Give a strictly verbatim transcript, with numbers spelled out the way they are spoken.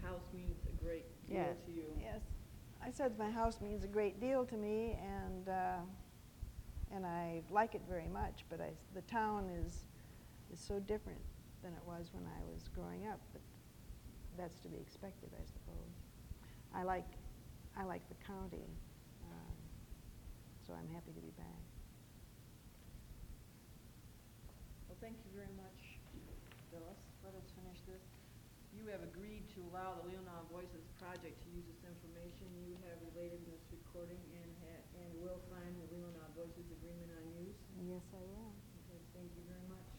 house means a great deal Yes. to you. Yes. I said my house means a great deal to me, and uh, and I like it very much. But I, the town is is so different than it was when I was growing up. But that's to be expected, I suppose. I like I like the county, uh, so I'm happy to be back. Well, thank you very much, Phyllis. Let us finish this. You have agreed to allow the Leelanau Voices Project to use this information you have related in this recording and ha and will sign the Leelanau Voices Agreement on Use. Yes, I will. Okay, thank you very much.